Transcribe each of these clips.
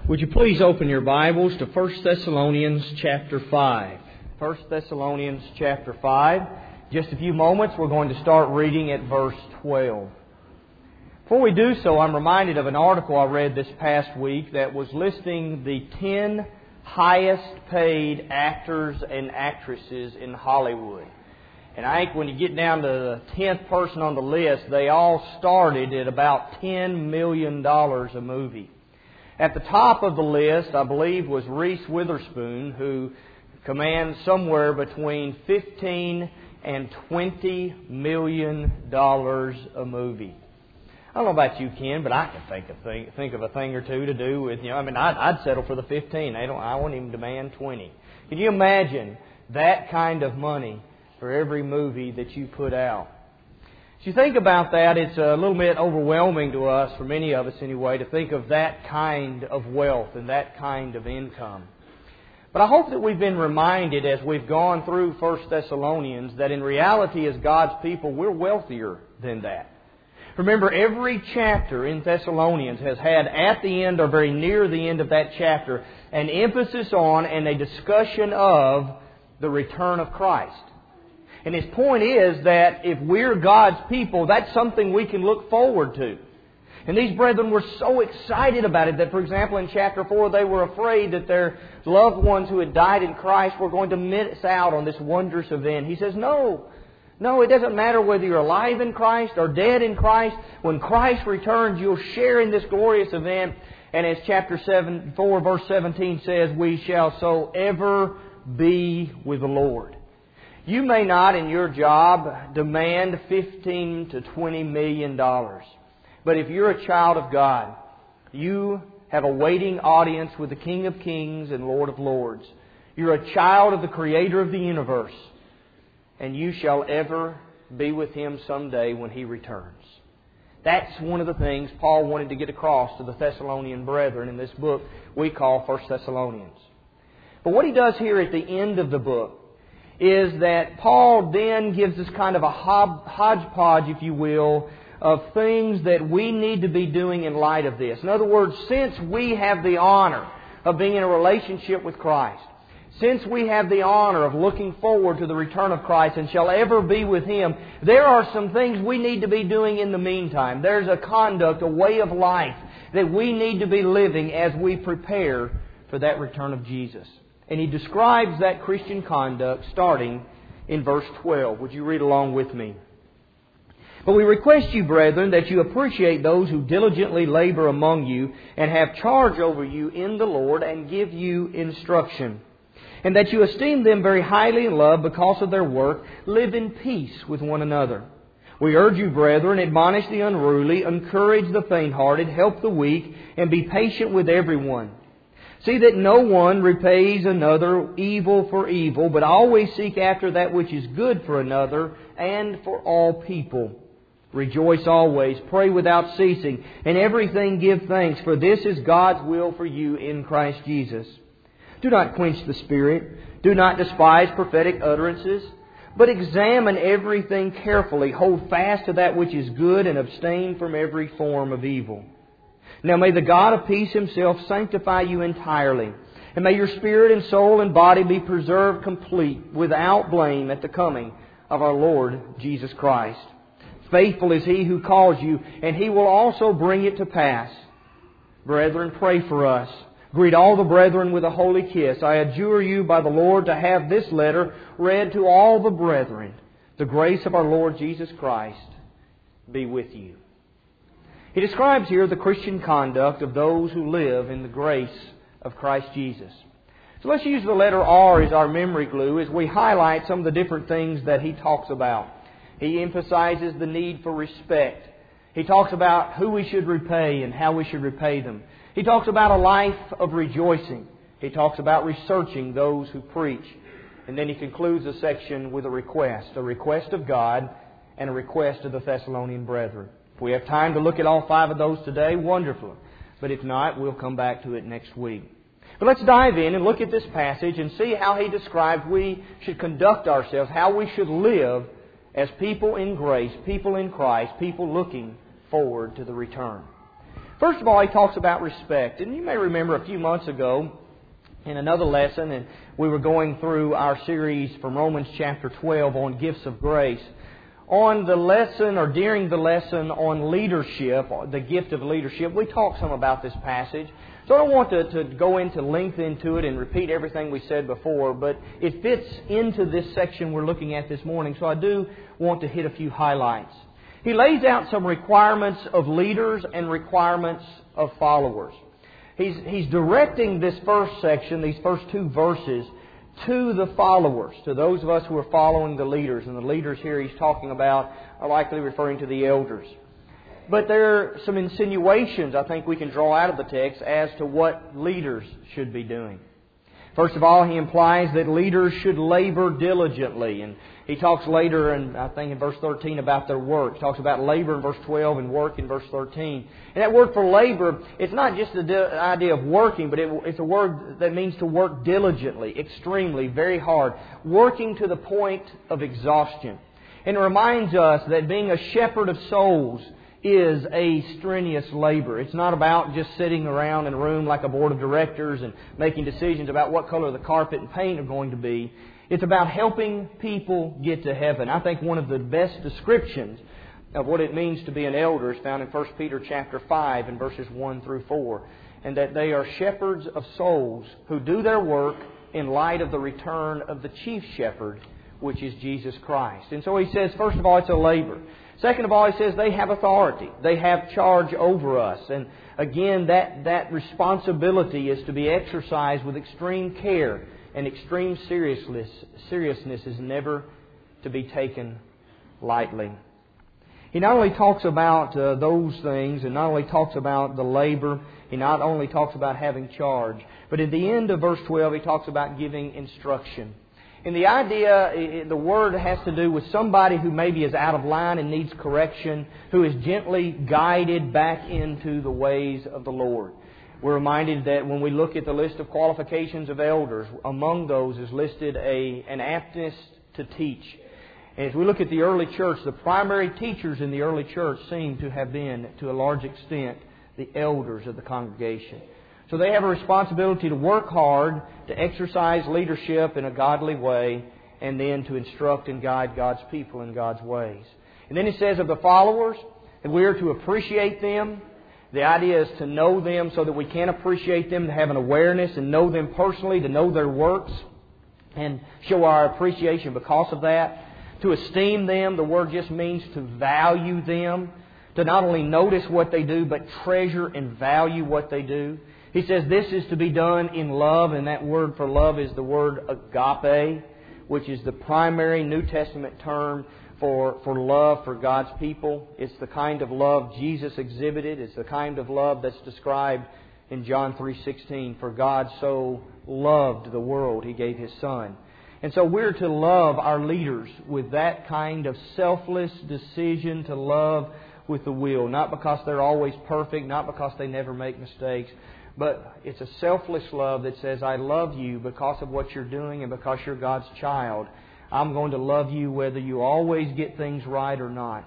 Would you please open your Bibles to 1 Thessalonians chapter 5. 1 Thessalonians chapter 5. Just a few moments, we're going to start reading at verse 12. Before we do so, I'm reminded of an article I read this past week that was listing the 10 highest paid actors and actresses in Hollywood. And I think when you get down to the 10th person on the list, they all started at about $10 million a movie. At the top of the list, I believe, was Reese Witherspoon, who commands somewhere between $15 and $20 million a movie. I don't know about you, Ken, but I can think of a thing or two to do with, I'd settle for the 15. I wouldn't even demand 20. Can you imagine that kind of money for every movie that you put out? As you think about that, it's a little bit overwhelming to us, for many of us anyway, to think of that kind of wealth and that kind of income. But I hope that we've been reminded as we've gone through 1 Thessalonians that in reality as God's people, we're wealthier than that. Remember, every chapter in Thessalonians has had at the end or very near the end of that chapter an emphasis on and a discussion of the return of Christ. And his point is that if we're God's people, that's something we can look forward to. And these brethren were so excited about it that, for example, in chapter 4, they were afraid that their loved ones who had died in Christ were going to miss out on this wondrous event. He says, No, it doesn't matter whether you're alive in Christ or dead in Christ. When Christ returns, you'll share in this glorious event. And as chapter 4, verse 17 says, we shall so ever be with the Lord. You may not in your job demand $15 to $20 million. But if you're a child of God, you have a waiting audience with the King of Kings and Lord of Lords. You're a child of the Creator of the universe. And you shall ever be with Him someday when He returns. That's one of the things Paul wanted to get across to the Thessalonian brethren in this book we call 1 Thessalonians. But what he does here at the end of the book is that Paul then gives us kind of a hodgepodge, if you will, of things that we need to be doing in light of this. In other words, since we have the honor of being in a relationship with Christ, since we have the honor of looking forward to the return of Christ and shall ever be with Him, there are some things we need to be doing in the meantime. There's a conduct, a way of life that we need to be living as we prepare for that return of Jesus. And he describes that Christian conduct starting in verse 12. Would you read along with me? But we request you, brethren, that you appreciate those who diligently labor among you and have charge over you in the Lord and give you instruction. And that you esteem them very highly in love because of their work. Live in peace with one another. We urge you, brethren, admonish the unruly, encourage the faint-hearted, help the weak, and be patient with everyone. See that no one repays another evil for evil, but always seek after that which is good for another and for all people. Rejoice always, pray without ceasing, and everything give thanks, for this is God's will for you in Christ Jesus. Do not quench the Spirit, do not despise prophetic utterances, but examine everything carefully, hold fast to that which is good, and abstain from every form of evil. Now may the God of peace Himself sanctify you entirely, and may your spirit and soul and body be preserved complete, without blame at the coming of our Lord Jesus Christ. Faithful is He who calls you, and He will also bring it to pass. Brethren, pray for us. Greet all the brethren with a holy kiss. I adjure you by the Lord to have this letter read to all the brethren. The grace of our Lord Jesus Christ be with you. He describes here the Christian conduct of those who live in the grace of Christ Jesus. So let's use the letter R as our memory glue as we highlight some of the different things that he talks about. He emphasizes the need for respect. He talks about who we should repay and how we should repay them. He talks about a life of rejoicing. He talks about researching those who preach. And then he concludes the section with a request of God and a request of the Thessalonian brethren. If we have time to look at all 5 of those today, wonderful. But if not, we'll come back to it next week. But let's dive in and look at this passage and see how he describes we should conduct ourselves, how we should live as people in grace, people in Christ, people looking forward to the return. First of all, he talks about respect. And you may remember a few months ago in another lesson, and we were going through our series from Romans chapter 12 on gifts of grace. On the lesson, or during the lesson on leadership, the gift of leadership, we talked some about this passage. So I don't want to go into length into it and repeat everything we said before, but it fits into this section we're looking at this morning, so I do want to hit a few highlights. He lays out some requirements of leaders and requirements of followers. He's directing this first section, these first two verses, to the followers, to those of us who are following the leaders. And the leaders here he's talking about are likely referring to the elders. But there are some insinuations I think we can draw out of the text as to what leaders should be doing. First of all, he implies that leaders should labor diligently. And he talks later, and I think in verse 13, about their work. He talks about labor in verse 12 and work in verse 13. And that word for labor, it's not just the idea of working, but it's a word that means to work diligently, extremely, very hard, working to the point of exhaustion. And it reminds us that being a shepherd of souls is a strenuous labor. It's not about just sitting around in a room like a board of directors and making decisions about what color the carpet and paint are going to be. It's about helping people get to heaven. I think one of the best descriptions of what it means to be an elder is found in 1 Peter chapter 5 and verses 1 through 4. And that they are shepherds of souls who do their work in light of the return of the chief shepherd, which is Jesus Christ. And so he says, first of all, it's a labor. Second of all, he says they have authority. They have charge over us. And again, that responsibility is to be exercised with extreme care, and extreme seriousness is never to be taken lightly. He not only talks about those things, and not only talks about the labor, he not only talks about having charge, but at the end of verse 12 he talks about giving instruction. And the idea, the word has to do with somebody who maybe is out of line and needs correction, who is gently guided back into the ways of the Lord. We're reminded that when we look at the list of qualifications of elders, among those is listed an aptness to teach. And as we look at the early church, the primary teachers in the early church seem to have been, to a large extent, the elders of the congregation. So they have a responsibility to work hard, to exercise leadership in a godly way, and then to instruct and guide God's people in God's ways. And then he says of the followers, that we are to appreciate them. The idea is to know them so that we can appreciate them, to have an awareness and know them personally, to know their works, and show our appreciation because of that. To esteem them, the word just means to value them, to not only notice what they do, but treasure and value what they do. He says this is to be done in love, and that word for love is the word agape, which is the primary New Testament term for love for God's people. It's the kind of love Jesus exhibited. It's the kind of love that's described in John 3:16. For God so loved the world, He gave His Son. And so we're to love our leaders with that kind of selfless decision to love with the will. Not because they're always perfect, not because they never make mistakes, but it's a selfless love that says, I love you because of what you're doing and because you're God's child. I'm going to love you whether you always get things right or not.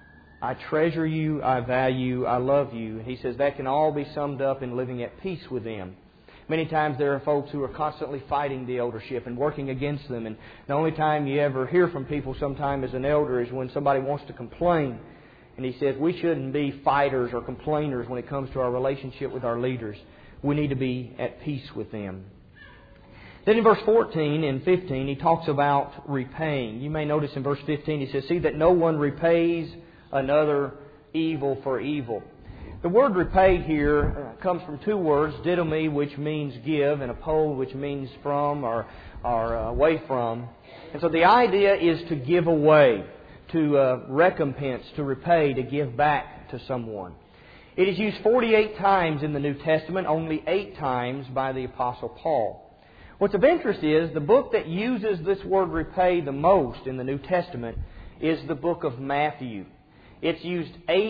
I treasure you, I value, I love you. And he says that can all be summed up in living at peace with them. Many times there are folks who are constantly fighting the eldership and working against them. And the only time you ever hear from people sometime as an elder is when somebody wants to complain. And he says we shouldn't be fighters or complainers when it comes to our relationship with our leaders. We need to be at peace with them. Then in verse 14 and 15, he talks about repaying. You may notice in verse 15, he says, see that no one repays another evil for evil. The word repay here comes from two words, didomi, which means give, and apo, which means from or away from. And so the idea is to give away, to recompense, to repay, to give back to someone. It is used 48 times in the New Testament, only 8 times by the Apostle Paul. What's of interest is the book that uses this word repay the most in the New Testament is the book of Matthew. It's used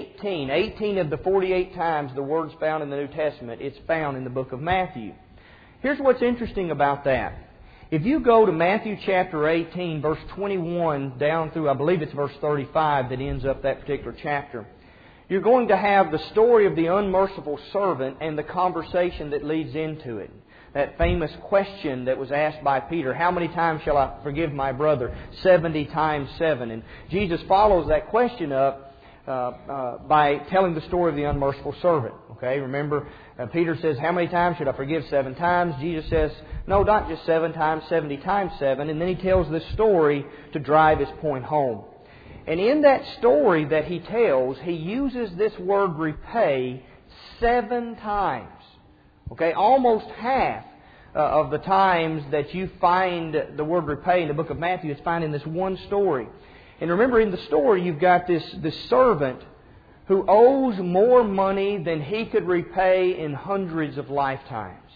18 of the 48 times the word's found in the New Testament, it's found in the book of Matthew. Here's what's interesting about that. If you go to Matthew chapter 18, verse 21 down through, I believe it's verse 35 that ends up that particular chapter, You're going to have the story of the unmerciful servant and the conversation that leads into it. That famous question that was asked by Peter, how many times shall I forgive my brother? 70 times 7. And Jesus follows that question up by telling the story of the unmerciful servant. Okay, remember, Peter says, how many times should I forgive? 7 times. Jesus says, no, not just 7 times, 70 times 7. And then He tells this story to drive His point home. And in that story that He tells, He uses this word repay 7 times. Okay, almost half of the times that you find the word repay in the book of Matthew is found in this one story. And remember, in the story, you've got this servant who owes more money than he could repay in hundreds of lifetimes.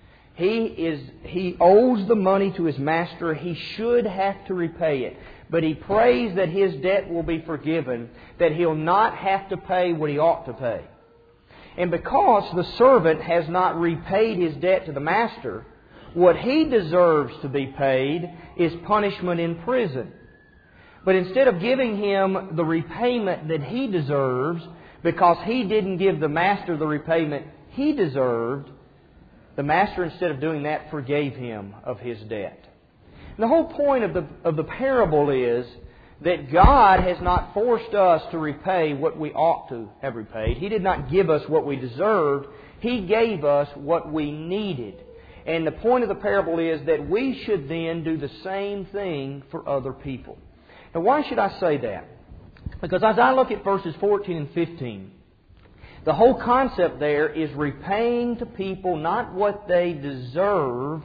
He owes the money to his master. He should have to repay it. But he prays that his debt will be forgiven, that he'll not have to pay what he ought to pay. And because the servant has not repaid his debt to the master, what he deserves to be paid is punishment in prison. But instead of giving him the repayment that he deserves, because he didn't give the master the repayment he deserved, the master, instead of doing that, forgave him of his debt. And the whole point of the parable is that God has not forced us to repay what we ought to have repaid. He did not give us what we deserved. He gave us what we needed. And the point of the parable is that we should then do the same thing for other people. Now, why should I say that? Because as I look at verses 14 and 15, the whole concept there is repaying to people not what they deserve,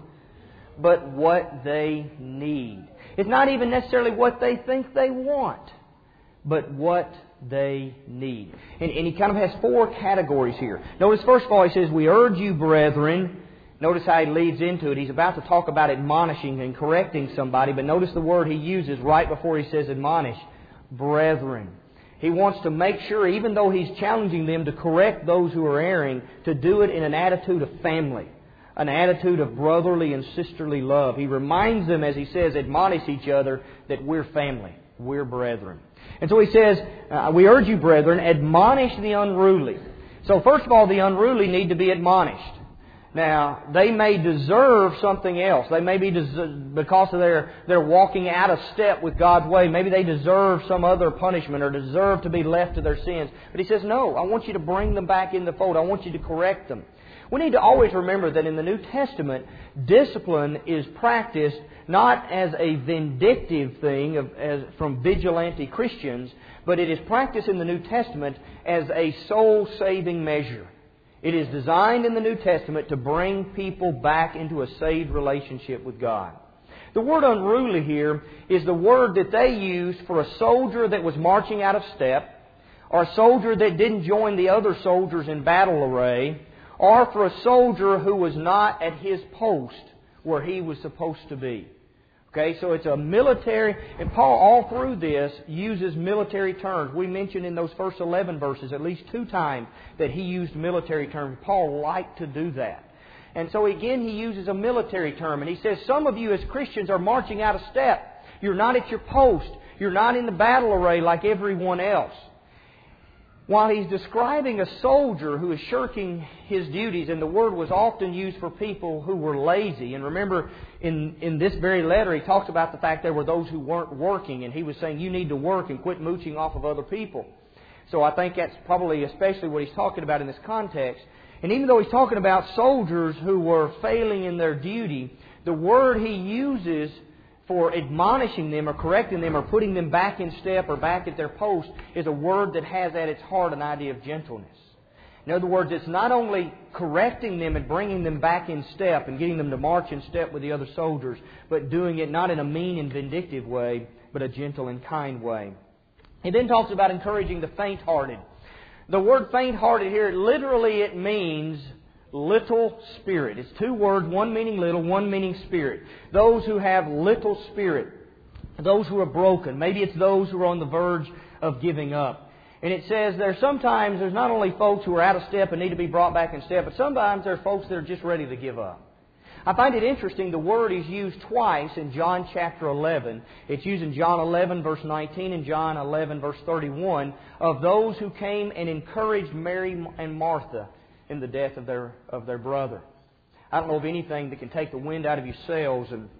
but what they need. It's not even necessarily what they think they want, but what they need. And he kind of has 4 categories here. Notice, first of all, he says, we urge you, brethren. Notice how he leads into it. He's about to talk about admonishing and correcting somebody, but notice the word he uses right before he says admonish. Brethren. He wants to make sure, even though he's challenging them to correct those who are erring, to do it in an attitude of family, an attitude of brotherly and sisterly love. He reminds them, as he says, admonish each other, that we're family, we're brethren. And so he says, we urge you, brethren, admonish the unruly. So first of all, the unruly need to be admonished. Now, they may deserve something else. They may be, because of their walking out of step with God's way, maybe they deserve some other punishment or deserve to be left to their sins. But he says, no, I want you to bring them back in the fold. I want you to correct them. We need to always remember that in the New Testament, discipline is practiced not as a vindictive thing from vigilante Christians, but it is practiced in the New Testament as a soul-saving measure. It is designed in the New Testament to bring people back into a saved relationship with God. The word unruly here is the word that they used for a soldier that was marching out of step, or a soldier that didn't join the other soldiers in battle array, or for a soldier who was not at his post where he was supposed to be. Okay, so it's a military, and Paul all through this uses military terms. We mentioned in those first 11 verses at least 2 times that he used military terms. Paul liked to do that. And so again he uses a military term, and he says some of you as Christians are marching out of step. You're not at your post. You're not in the battle array like everyone else. While he's describing a soldier who is shirking his duties, and the word was often used for people who were lazy. And remember, in this very letter, he talks about the fact there were those who weren't working, and he was saying you need to work and quit mooching off of other people. So I think that's probably especially what he's talking about in this context. And even though he's talking about soldiers who were failing in their duty, the word he uses for admonishing them or correcting them or putting them back in step or back at their post is a word that has at its heart an idea of gentleness. In other words, it's not only correcting them and bringing them back in step and getting them to march in step with the other soldiers, but doing it not in a mean and vindictive way, but a gentle and kind way. He then talks about encouraging the faint-hearted. The word faint-hearted here, literally it means little spirit. It's 2 words, one meaning little, one meaning spirit. Those who have little spirit. Those who are broken. Maybe it's those who are on the verge of giving up. And it says there's not only folks who are out of step and need to be brought back in step, but sometimes there are folks that are just ready to give up. I find it interesting, the word is used twice in John chapter 11. It's used in John 11 verse 19 and John 11 verse 31 of those who came and encouraged Mary and Martha in the death of their brother. I don't know of anything that can take the wind out of your sails and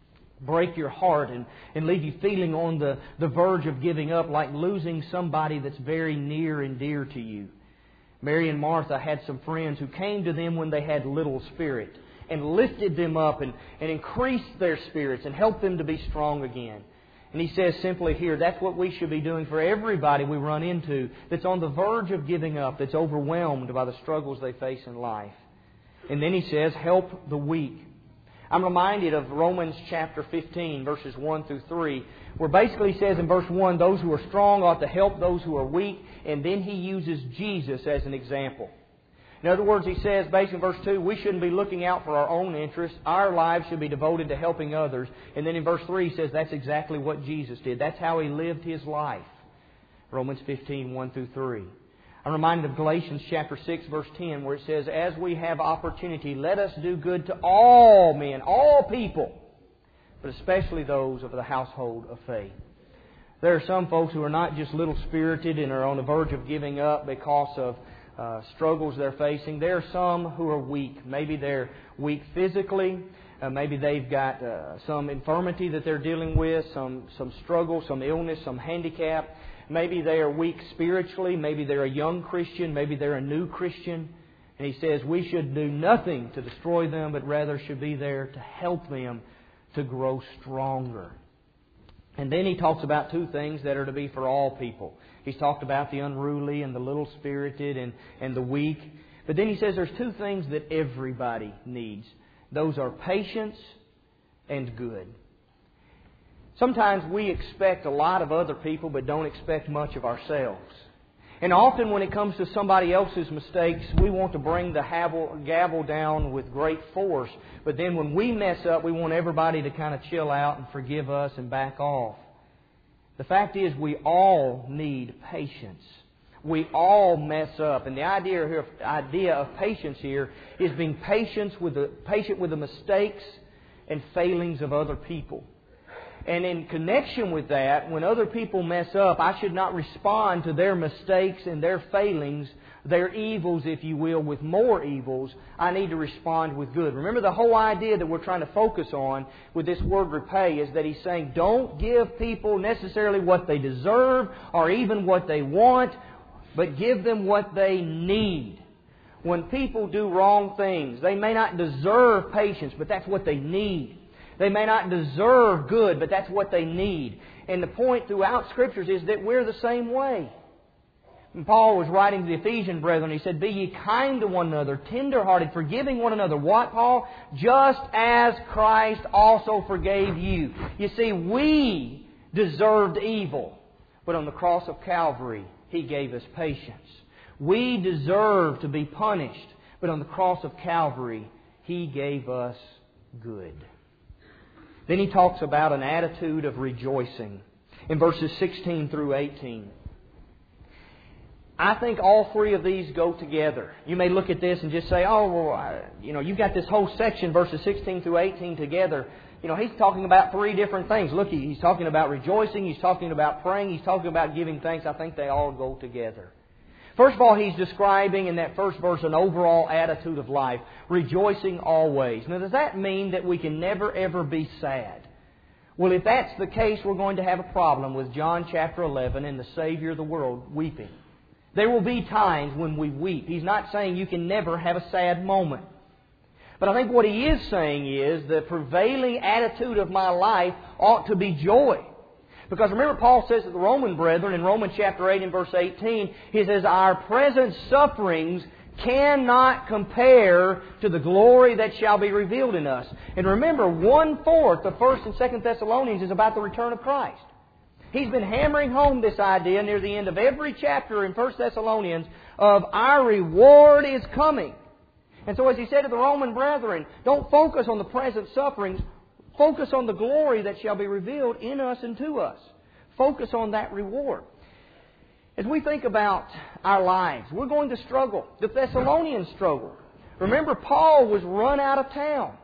break your heart and leave you feeling on the verge of giving up, like losing somebody that's very near and dear to you. Mary and Martha had some friends who came to them when they had little spirit and lifted them up and increased their spirits and helped them to be strong again. And he says simply here, that's what we should be doing for everybody we run into that's on the verge of giving up, that's overwhelmed by the struggles they face in life. And then he says, help the weak. I'm reminded of Romans chapter 15, verses 1 through 3, where basically he says in verse 1, those who are strong ought to help those who are weak, and then he uses Jesus as an example. In other words, he says, basically in verse 2, we shouldn't be looking out for our own interests. Our lives should be devoted to helping others. And then in verse 3, he says that's exactly what Jesus did. That's how He lived His life. Romans 15, 1 through 3. I'm reminded of Galatians chapter 6, verse 10, where it says, as we have opportunity, let us do good to all men, all people, but especially those of the household of faith. There are some folks who are not just little-spirited and are on the verge of giving up because of struggles they're facing. There are some who are weak. Maybe they're weak physically. Maybe they've got some infirmity that they're dealing with, some struggle, some illness, some handicap. Maybe they are weak spiritually. Maybe they're a young Christian. Maybe they're a new Christian. And he says we should do nothing to destroy them, but rather should be there to help them to grow stronger. And then he talks about two things that are to be for all people. He's talked about the unruly and the little-spirited and the weak. But then he says there's two things that everybody needs. Those are patience and good. Sometimes we expect a lot of other people but don't expect much of ourselves. And often when it comes to somebody else's mistakes, we want to bring the gavel down with great force. But then when we mess up, we want everybody to kind of chill out and forgive us and back off. The fact is we all need patience. We all mess up. And the idea of patience here is being patient with the mistakes and failings of other people. And in connection with that, when other people mess up, I should not respond to their mistakes and their failings, their evils, if you will, with more evils. I need to respond with good. Remember, the whole idea that we're trying to focus on with this word repay is that he's saying don't give people necessarily what they deserve or even what they want, but give them what they need. When people do wrong things, they may not deserve patience, but that's what they need. They may not deserve good, but that's what they need. And the point throughout Scriptures is that we're the same way. And Paul was writing to the Ephesian brethren. He said, be ye kind to one another, tender-hearted, forgiving one another. What, Paul? Just as Christ also forgave you. You see, we deserved evil, but on the cross of Calvary, He gave us patience. We deserve to be punished, but on the cross of Calvary, He gave us good. Then he talks about an attitude of rejoicing in verses 16 through 18. I think all three of these go together. You may look at this and just say, you've got this whole section, verses 16 through 18 together. He's talking about three different things. Look, he's talking about rejoicing, he's talking about praying, he's talking about giving thanks. I think they all go together. First of all, he's describing in that first verse an overall attitude of life, rejoicing always. Now, does that mean that we can never, ever be sad? Well, if that's the case, we're going to have a problem with John chapter 11 and the Savior of the world weeping. There will be times when we weep. He's not saying you can never have a sad moment. But I think what he is saying is the prevailing attitude of my life ought to be joy. Because remember, Paul says to the Roman brethren in Romans chapter 8 and verse 18, he says, our present sufferings cannot compare to the glory that shall be revealed in us. And remember, 1/4 of 1 and 2 Thessalonians is about the return of Christ. He's been hammering home this idea near the end of every chapter in 1 Thessalonians of our reward is coming. And so as he said to the Roman brethren, don't focus on the present sufferings. Focus on the glory that shall be revealed in us and to us. Focus on that reward. As we think about our lives, we're going to struggle. The Thessalonians struggled. Remember, Paul was run out of town.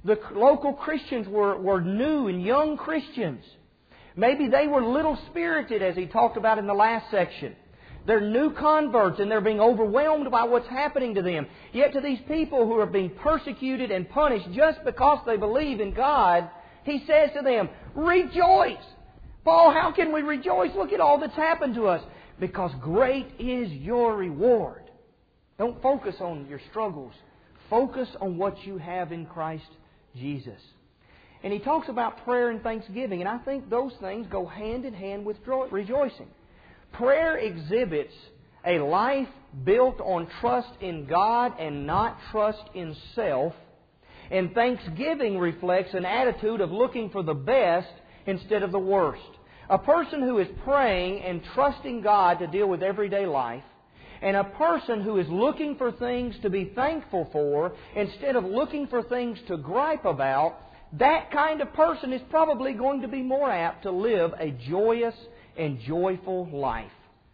The local Christians were new and young Christians. Maybe they were little spirited, as he talked about in the last section. They're new converts and they're being overwhelmed by what's happening to them. Yet to these people who are being persecuted and punished just because they believe in God, he says to them, rejoice! Paul, how can we rejoice? Look at all that's happened to us. Because great is your reward. Don't focus on your struggles. Focus on what you have in Christ Jesus. And he talks about prayer and thanksgiving, and I think those things go hand in hand with rejoicing. Prayer exhibits a life built on trust in God and not trust in self. And thanksgiving reflects an attitude of looking for the best instead of the worst. A person who is praying and trusting God to deal with everyday life, and a person who is looking for things to be thankful for instead of looking for things to gripe about, that kind of person is probably going to be more apt to live a joyous and joyful life.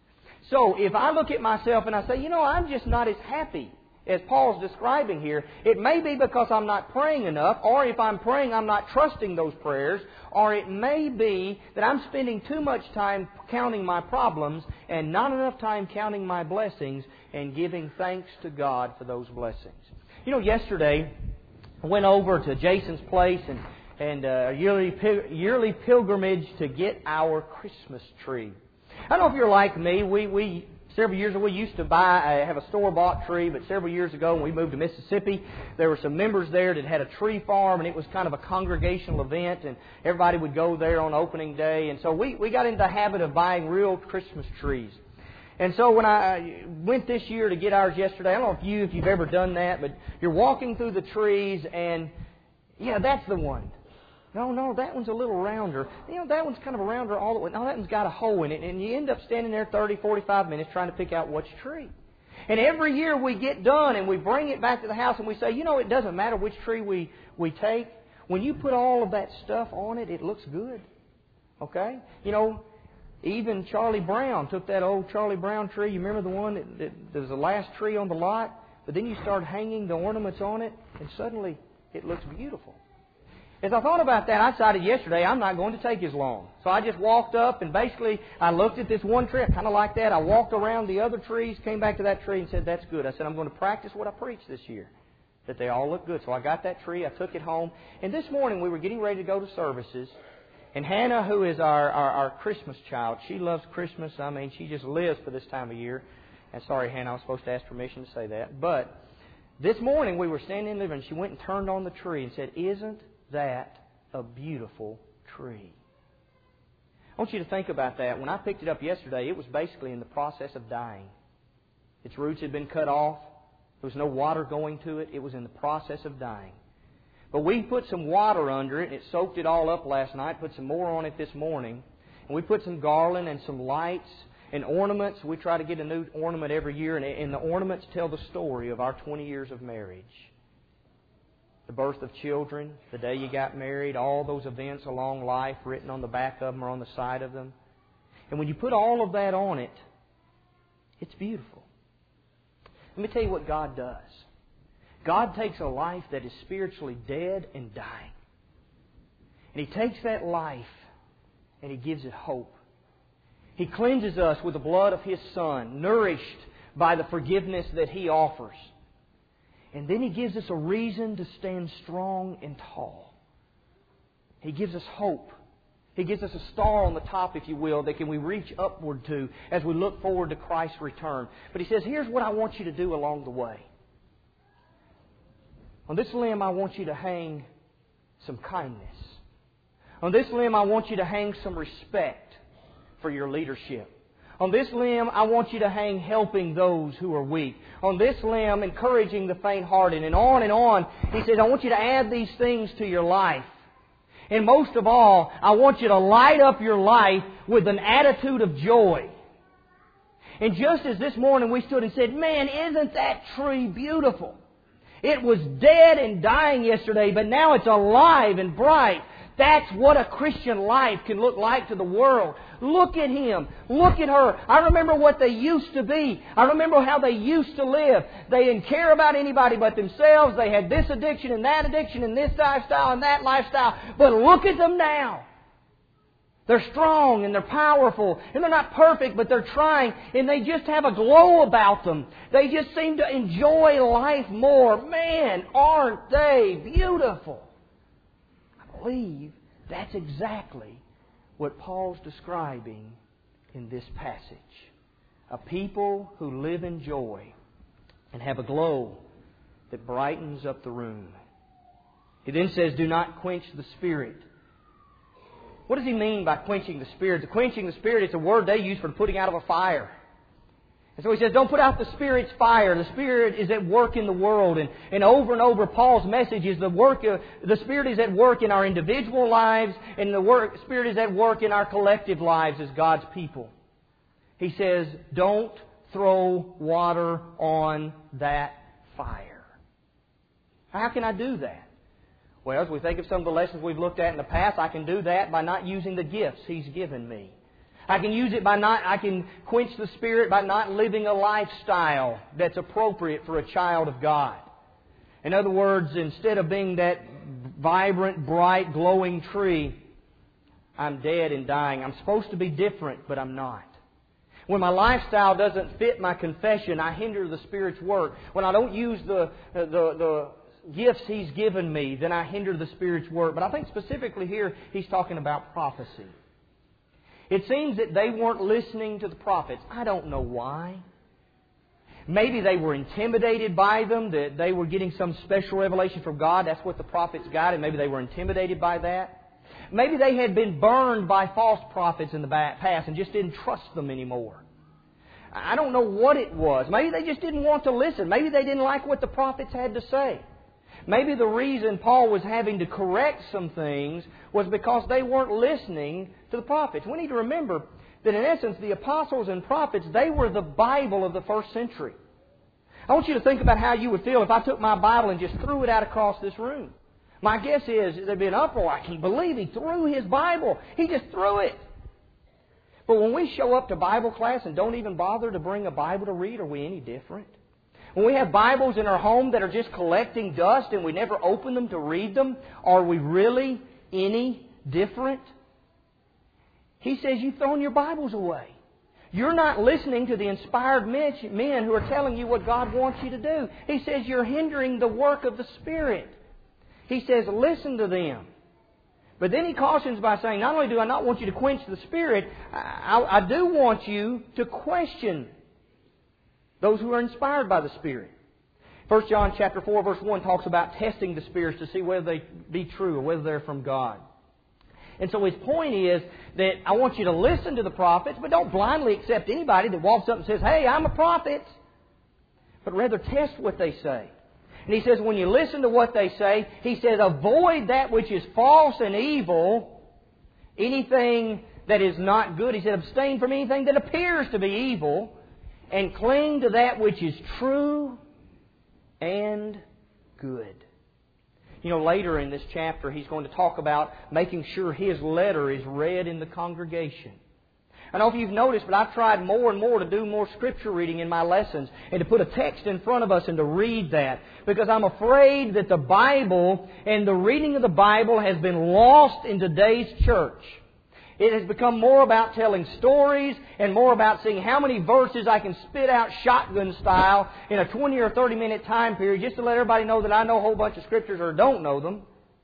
So if I look at myself and I say, I'm just not as happy as Paul's describing here, it may be because I'm not praying enough, or if I'm praying, I'm not trusting those prayers, or it may be that I'm spending too much time counting my problems and not enough time counting my blessings and giving thanks to God for those blessings. Yesterday I went over to Jason's place and a yearly pilgrimage to get our Christmas tree. I don't know if you're like me. We several years ago, we used to have a store-bought tree, but several years ago when we moved to Mississippi, there were some members there that had a tree farm, and it was kind of a congregational event, and everybody would go there on opening day. And so we got into the habit of buying real Christmas trees. And so when I went this year to get ours yesterday, I don't know if you've ever done that, but you're walking through the trees, and yeah, that's the one. No, that one's a little rounder. That one's kind of a rounder all the way. No, that one's got a hole in it. And you end up standing there 30, 45 minutes trying to pick out which tree. And every year we get done and we bring it back to the house and we say, it doesn't matter which tree we take. When you put all of that stuff on it, it looks good. Okay? Even Charlie Brown took that old Charlie Brown tree. You remember the one that was the last tree on the lot? But then you start hanging the ornaments on it and suddenly it looks beautiful. As I thought about that, I decided yesterday I'm not going to take as long. So I just walked up and basically I looked at this one tree. I kind of like that. I walked around the other trees, came back to that tree and said, that's good. I said, I'm going to practice what I preached this year, that they all look good. So I got that tree. I took it home. And this morning we were getting ready to go to services. And Hannah, who is our Christmas child, she loves Christmas. I mean, she just lives for this time of year. And sorry, Hannah, I was supposed to ask permission to say that. But this morning we were standing in the living room and she went and turned on the tree and said, isn't that a beautiful tree? I want you to think about that. When I picked it up yesterday, it was basically in the process of dying. Its roots had been cut off. There was no water going to it. It was in the process of dying. But we put some water under it, and it soaked it all up last night, put some more on it this morning. And we put some garland and some lights and ornaments. We try to get a new ornament every year, and the ornaments tell the story of our 20 years of marriage. The birth of children, the day you got married, all those events along life written on the back of them or on the side of them. And when you put all of that on it, it's beautiful. Let me tell you what God does. God takes a life that is spiritually dead and dying. And He takes that life and He gives it hope. He cleanses us with the blood of His Son, nourished by the forgiveness that He offers. And then He gives us a reason to stand strong and tall. He gives us hope. He gives us a star on the top, if you will, that we reach upward to as we look forward to Christ's return. But He says, here's what I want you to do along the way. On this limb, I want you to hang some kindness. On this limb, I want you to hang some respect for your leadership. On this limb, I want you to hang helping those who are weak. On this limb, encouraging the faint-hearted. And on and on. He says, I want you to add these things to your life. And most of all, I want you to light up your life with an attitude of joy. And just as this morning we stood and said, man, isn't that tree beautiful? It was dead and dying yesterday, but now it's alive and bright. That's what a Christian life can look like to the world. Look at him. Look at her. I remember what they used to be. I remember how they used to live. They didn't care about anybody but themselves. They had this addiction and this lifestyle and that lifestyle. But look at them now. They're strong and they're powerful and they're not perfect, but they're trying, and they just have a glow about them. They just seem to enjoy life more. Man, aren't they beautiful? I believe that's exactly what Paul's describing in this passage. A people who live in joy and have a glow that brightens up the room. He then says, do not quench the Spirit. What does he mean by quenching the Spirit? The quenching the Spirit is a word they use for putting out of a fire. And so he says, don't put out the Spirit's fire. The Spirit is at work in the world. And over, Paul's message is the Spirit is at work in our individual lives, and the Spirit is at work in our collective lives as God's people. He says, don't throw water on that fire. How can I do that? Well, as we think of some of the lessons we've looked at in the past, I can do that by not using the gifts He's given me. I can quench the Spirit by not living a lifestyle that's appropriate for a child of God. In other words, instead of being that vibrant, bright, glowing tree, I'm dead and dying. I'm supposed to be different, but I'm not. When my lifestyle doesn't fit my confession, I hinder the Spirit's work. When I don't use the gifts He's given me, then I hinder the Spirit's work. But I think specifically here, he's talking about prophecy. It seems that they weren't listening to the prophets. I don't know why. Maybe they were intimidated by them, that they were getting some special revelation from God. That's what the prophets got, and maybe they were intimidated by that. Maybe they had been burned by false prophets in the past and just didn't trust them anymore. I don't know what it was. Maybe they just didn't want to listen. Maybe they didn't like what the prophets had to say. Maybe the reason Paul was having to correct some things was because they weren't listening to the prophets. We need to remember that in essence, the apostles and prophets, they were the Bible of the first century. I want you to think about how you would feel if I took my Bible and just threw it out across this room. My guess is there'd be an uproar. I can't believe he threw his Bible. He just threw it. But when we show up to Bible class and don't even bother to bring a Bible to read, are we any different? When we have Bibles in our home that are just collecting dust and we never open them to read them, are we really any different? He says you've thrown your Bibles away. You're not listening to the inspired men who are telling you what God wants you to do. He says you're hindering the work of the Spirit. He says listen to them. But then he cautions by saying, not only do I not want you to quench the Spirit, I do want you to question those who are inspired by the Spirit. 1 John chapter 4 verse 1 talks about testing the spirits to see whether they be true or whether they're from God. And so his point is that I want you to listen to the prophets, but don't blindly accept anybody that walks up and says, hey, I'm a prophet. But rather test what they say. And he says when you listen to what they say, he says avoid that which is false and evil, anything that is not good. He said abstain from anything that appears to be evil, and cling to that which is true and good. You know, later in this chapter, he's going to talk about making sure his letter is read in the congregation. I don't know if you've noticed, but I've tried more and more to do more Scripture reading in my lessons and to put a text in front of us and to read that. Because I'm afraid that the Bible and the reading of the Bible has been lost in today's church. It has become more about telling stories and more about seeing how many verses I can spit out shotgun style in a 20 or 30 minute time period just to let everybody know that I know a whole bunch of Scriptures or don't know them.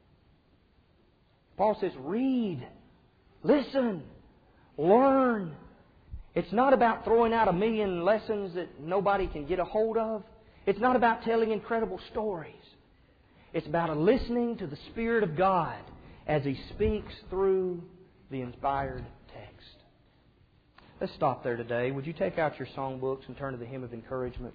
Paul says, read, listen, learn. It's not about throwing out a million lessons that nobody can get a hold of. It's not about telling incredible stories. It's about listening to the Spirit of God as He speaks through the inspired text. Let's stop there today. Would you take out your songbooks and turn to the hymn of encouragement?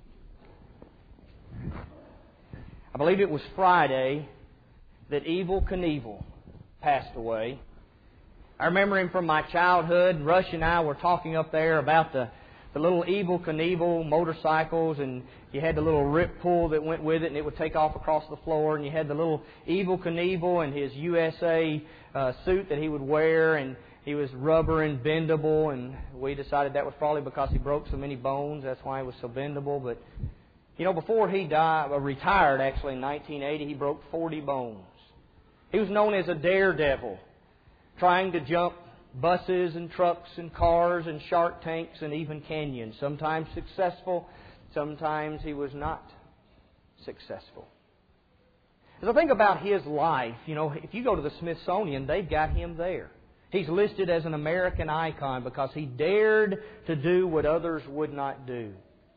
I believe it was Friday that Evel Knievel passed away. I remember him from my childhood. Rush and I were talking up there about the the little Evel Knievel motorcycles, and you had the little rip pull that went with it, and it would take off across the floor, and you had the little Evel Knievel and his USA suit that he would wear, and he was rubber and bendable, and we decided that was probably because he broke so many bones. That's why he was so bendable. But, before he retired actually in 1980, he broke 40 bones. He was known as a daredevil, trying to jump buses and trucks and cars and shark tanks and even canyons. Sometimes successful, sometimes he was not successful. As I think about his life, if you go to the Smithsonian, they've got him there. He's listed as an American icon because he dared to do what others would not do.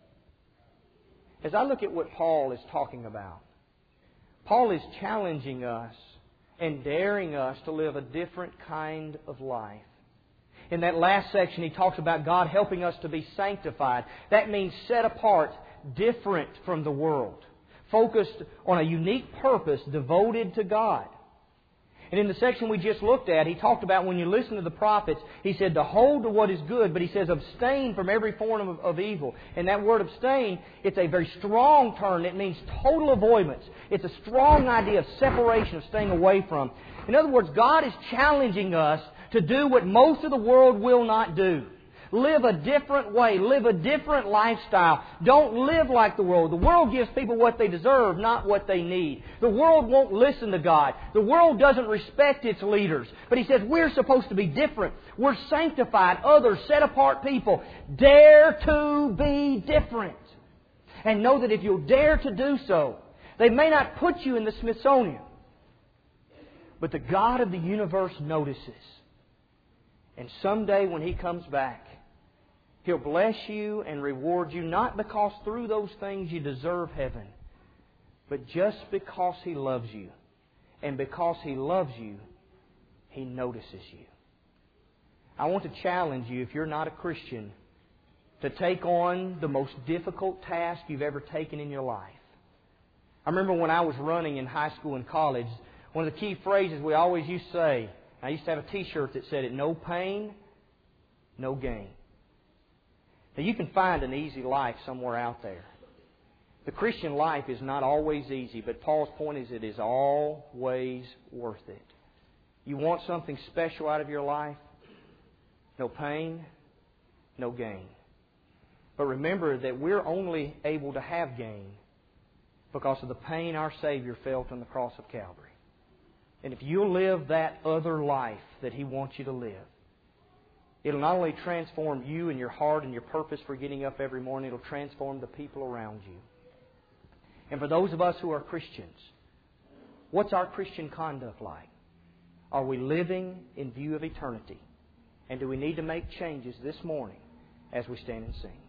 As I look at what Paul is talking about, Paul is challenging us and daring us to live a different kind of life. In that last section, he talks about God helping us to be sanctified. That means set apart, different from the world, focused on a unique purpose, devoted to God. And in the section we just looked at, he talked about when you listen to the prophets, he said to hold to what is good, but he says abstain from every form of evil. And that word abstain, it's a very strong term. It means total avoidance. It's a strong idea of separation, of staying away from. In other words, God is challenging us to do what most of the world will not do. Live a different way. Live a different lifestyle. Don't live like the world. The world gives people what they deserve, not what they need. The world won't listen to God. The world doesn't respect its leaders. But He says we're supposed to be different. We're sanctified, others, set apart people. Dare to be different. And know that if you'll dare to do so, they may not put you in the Smithsonian, but the God of the universe notices. And someday when He comes back, He'll bless you and reward you, not because through those things you deserve heaven, but just because He loves you. And because He loves you, He notices you. I want to challenge you, if you're not a Christian, to take on the most difficult task you've ever taken in your life. I remember when I was running in high school and college, one of the key phrases we always used to say, I used to have a T-shirt that said it, no pain, no gain. Now, you can find an easy life somewhere out there. The Christian life is not always easy, but Paul's point is it is always worth it. You want something special out of your life? No pain, no gain. But remember that we're only able to have gain because of the pain our Savior felt on the cross of Calvary. And if you'll live that other life that He wants you to live, it'll not only transform you and your heart and your purpose for getting up every morning, it'll transform the people around you. And for those of us who are Christians, what's our Christian conduct like? Are we living in view of eternity? And do we need to make changes this morning as we stand and sing?